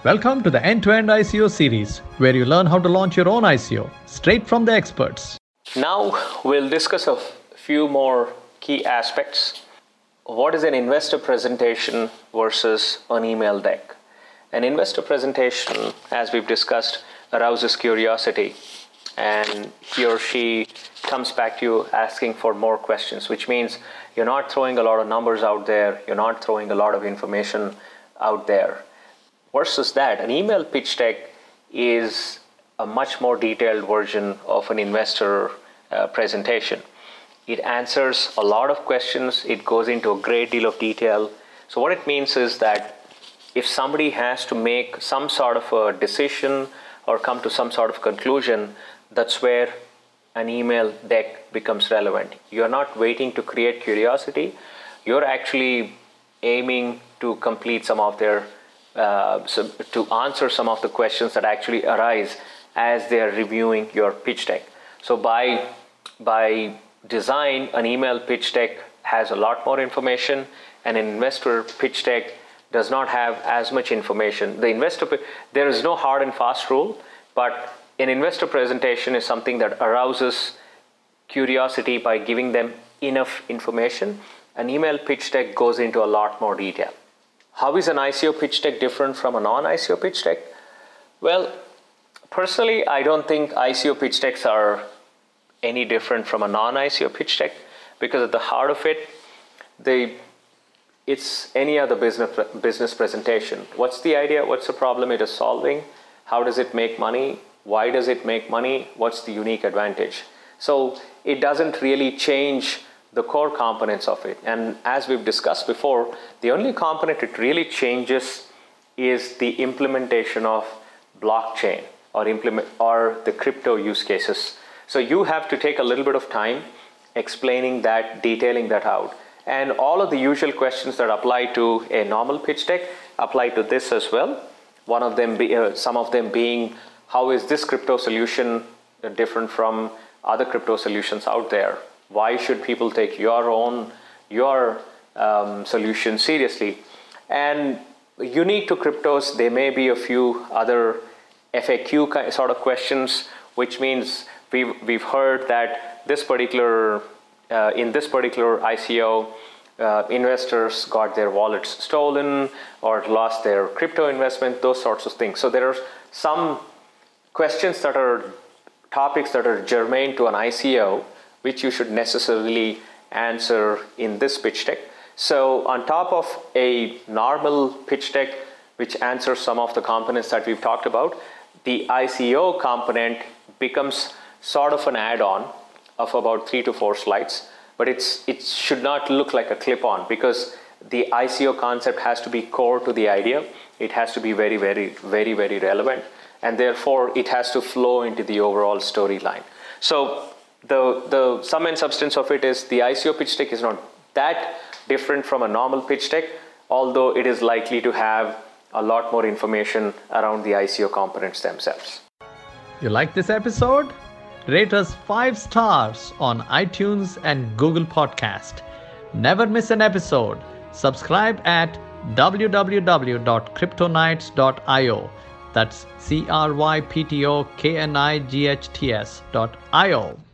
Welcome to the End-to-End ICO series, where you learn how to launch your own ICO straight from the experts. Now we'll discuss a few more key aspects. What is an investor presentation versus an email deck? An investor presentation, as we've discussed, arouses curiosity, and he or she comes back to you asking for more questions, which means you're not throwing a lot of numbers out there, you're not throwing a lot of information out there. Versus that, an email pitch deck is a much more detailed version of an investor presentation. It answers a lot of questions, it goes into a great deal of detail. So what it means is that if somebody has to make some sort of a decision or come to some sort of conclusion, that's where an email deck becomes relevant. You're not waiting to create curiosity, you're actually aiming to complete some of their to answer some of the questions that actually arise as they are reviewing your pitch deck. So by design, an email pitch deck has a lot more information, and an investor pitch deck does not have as much information. There is no hard and fast rule, but an investor presentation is something that arouses curiosity by giving them enough information. An email pitch deck goes into a lot more detail. How is an ICO pitch deck different from a non-ICO pitch deck? Well, personally, I don't think ICO pitch decks are any different from a non-ICO pitch deck, because at the heart of it, it's any other business presentation. What's the idea? What's the problem it is solving? How does it make money? Why does it make money? What's the unique advantage? So it doesn't really change the core components of it. And as we've discussed before, the only component it really changes is the implementation of blockchain or the crypto use cases. So you have to take a little bit of time explaining that, detailing that out. And all of the usual questions that apply to a normal pitch deck apply to this as well. Some of them being, how is this crypto solution different from other crypto solutions out there? Why should people take your solution seriously? And unique to cryptos, there may be a few other FAQ sort of questions, which means we've heard that in this particular ICO, investors got their wallets stolen or lost their crypto investment, those sorts of things. So there are some questions that are topics that are germane to an ICO, which you should necessarily answer in this pitch deck. So on top of a normal pitch deck, which answers some of the components that we've talked about, the ICO component becomes sort of an add-on of about 3 to 4 slides, but it should not look like a clip-on, because the ICO concept has to be core to the idea. It has to be very, very, very, very relevant, and therefore it has to flow into the overall storyline. So the sum and substance of it is the ICO pitch deck is not that different from a normal pitch deck, although it is likely to have a lot more information around the ICO components themselves. You like this episode? Rate us 5 stars on iTunes and Google Podcast. Never miss an episode. Subscribe at www.cryptonights.io. That's CRYPTOKNIGHTS.io.